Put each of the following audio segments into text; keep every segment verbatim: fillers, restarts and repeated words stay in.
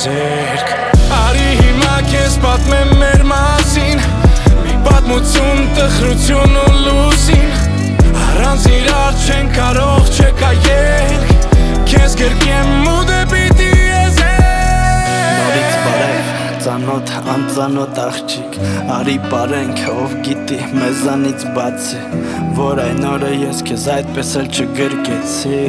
զերք Արի հիմա քեզ պատմեմ մեր մասին Մի պատմություն տխրություն ու լուսին Առանց իրար չեն կարող չկայել Քեզ գրկեմ ու դեպի դիեզեր Նորից բարև, ծանոթ, անծանոթ աղջիկ Արի պարենք, ով գիտի մեզանից բացի Որ այն օրը ես քեզ այդպես էլ չգրկեցի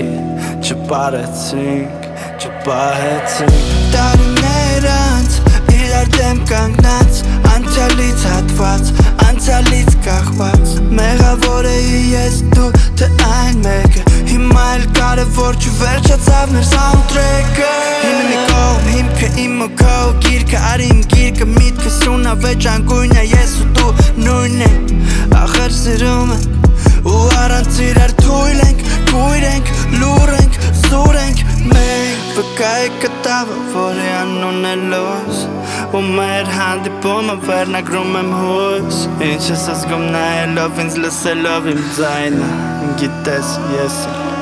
Չպարեցինք, չպահեցինք Տարիներ անց, իրար դեմ կանգնած Անցյալից հատված, անցյալից կախված Մեղավոր էի ես դու, թե այն մեկը Հիմա էլ կարևոր չվերջացավ մեր սաունդթրեքը Հիմը մի կողմ, հիմքը իմ ու քո գիրքը Արի իմ գիրքը, միտքս ունավեճ անգույն է Ես ու դու նույնն ենք, ախր սիրում ենք Ու առանց իրար թույլ ենք, կույր ենք, լուր ենք, զուր ենք Մենք վկա է կտավը, որի անուն է լույս Ու մեր հանդիպումը վերնագրում եմ հույս Ինչ ես զգում նայելով ինձ լսելով իմ ձայնը Գիտես ես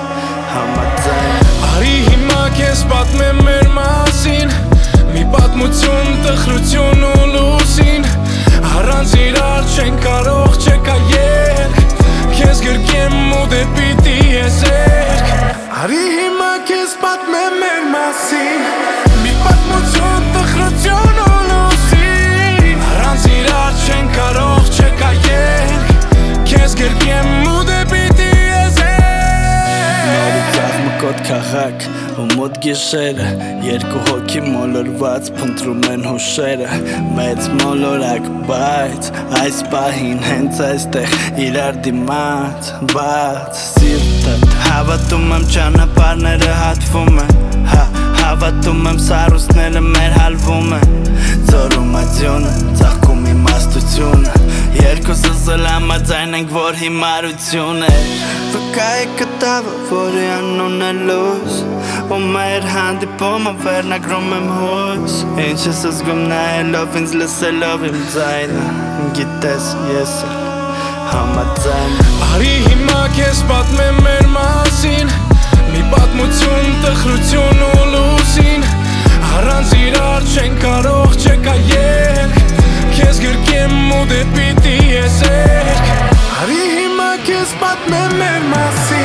համաձայն Արի հիմա քեզ պատմեմ մեր մասին Մի պատմություն տխրություն ու լուսին Առանց իրար չեն կարող չկայել Քեզ գրկեմ ու դեպի դիեզերք Արի հիմա քեզ պատմեմ մեր մասին Մի պատմություն տխրություն ու լուսին Առանց իրար չեն կարող չկայել Քեզ գրկեմ ու դեպի դիեզերք Նորից աղմկոտ քաղաք ու մոտ գիշերը Երկու հոգի մոլորված փնտրում են հուշերը Մեծ մոլորակ, բայց այս պահին հենց այստեղ իրար դիմաց Բայց սիրտը հավատում եմ ճանապարհները հատվում են Հա, հավատում եմ սառույցները մեր հալվում են Ձորում ադյունը, ծաղկում իմաստությունը Երկուսս էլ համաձայն ենք, որ հիմարություն է Վկա է կտավը, որի անուն է լույս Ու մեր հանդիպումը վերնագրում եմ հույս Ինչ ես զգում նայելով ինձ լսելով իմ ձայնը Գիտես ես համաձայն Արի հիմա քեզ պատմեմ մեր մասին Մի պատմություն տխրություն ու լուսին Առանց իրար չեն կարող չկայել Քեզ գրկեմ ու դեպի դիեզերք Արի հիմա քեզ պատմեմ մեր մասին